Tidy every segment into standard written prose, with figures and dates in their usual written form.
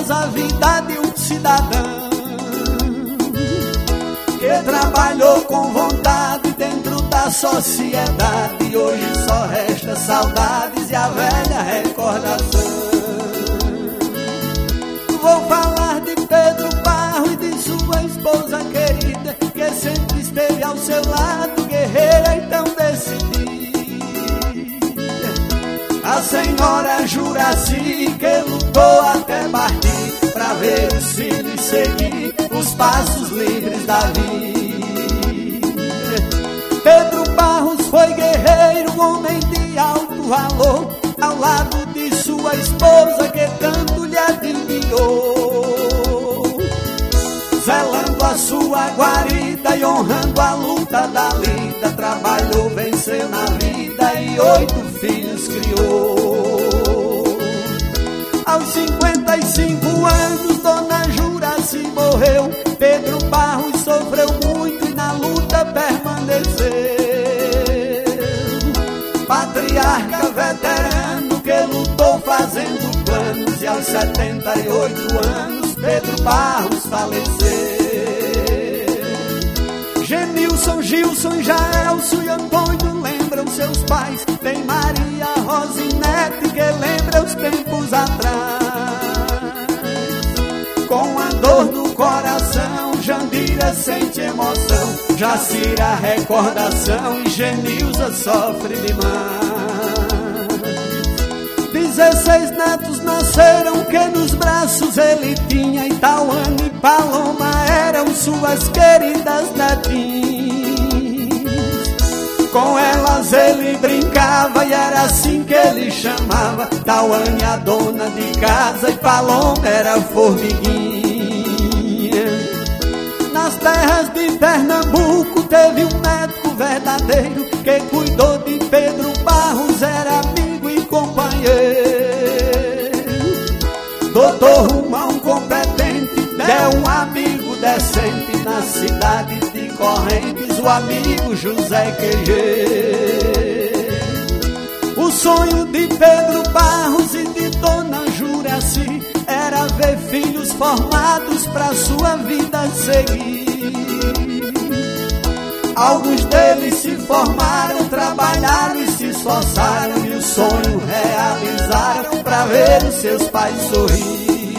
após a vida de um cidadão que trabalhou com vontade dentro da sociedade. Hoje só resta saudades e a velha recordação. Vou falar de Pedro Barros e de sua esposa querida, que sempre esteve ao seu lado, guerreira e tão decidida. A senhora Juraci, que lutou até partir pra ver os filhos seguir os passos livres da vida. Pedro Barros foi guerreiro, homem de alto valor, ao lado de sua esposa que tanto lhe admirou, zelando a sua guarida e honrando a luta da lida. Trabalhou, venceu na vida e 8 filhos criou. Aos 55 anos Dona Juraci morreu. Pedro Barros sofreu muito e na luta permaneceu. Patriarca veterano que lutou fazendo planos, e aos 78 anos Pedro Barros faleceu. Genilson, Gilson, Jaelson e Antônio lembram seus pais. Tem Maria Rosinete que lembra os tempos atrás. Com a dor no coração, Jandira sente emoção, Jacira recordação e Genilza sofre demais. 16 netos nasceram que nos braços ele tinha, e Tauane e Paloma eram suas queridas netinhas. Com elas ele brincava e era assim que ele chamava. Tauane a dona de casa e Paloma era formiguinha. Nas terras de Pernambuco teve um médico verdadeiro que cuidou de Pedro Barros, era amigo e companheiro. Doutor Romão competente, é um amigo decente. Na cidade de Correntes, o amigo José Quejeiro. O sonho de Pedro Barros e de Dona Juraci era ver filhos formados pra sua vida seguir. Alguns deles se formaram, trabalharam e se esforçaram, e o sonho realizaram pra ver os seus pais sorrir.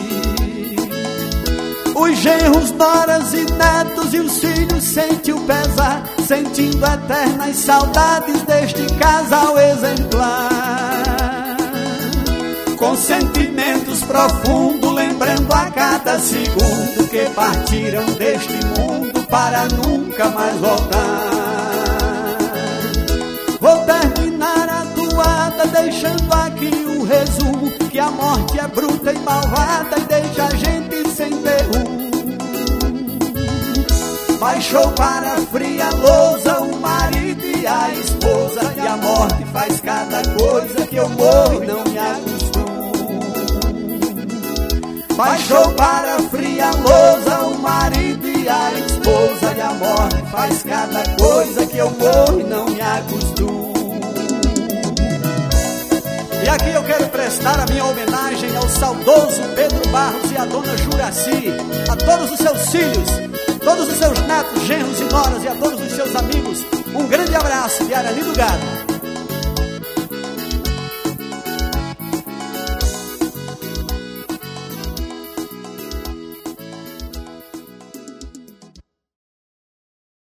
Os genros, noras e netos e os filhos sentem o pesar, sentindo eternas saudades deste casal exemplar. Com sentimentos profundos, lembrando a cada segundo que partiram deste mundo para nunca mais voltar. Vou terminar a toada deixando aqui o resumo, que a morte é bruta e malvada e deixa a gente sem ter rumo. Baixou para a fria lousa o marido e a esposa, e a morte faz cada coisa que eu morro e não me acostumo. Baixou para a fria lousa o marido e a esposa, e a morte faz cada coisa que eu morro e não me acostumo. E aqui eu quero prestar a minha homenagem ao saudoso Pedro Barros e à Dona Juraci, a todos os seus filhos, todos os seus netos, genros e noras, e a todos os seus amigos. Um grande abraço de Arani do Gado.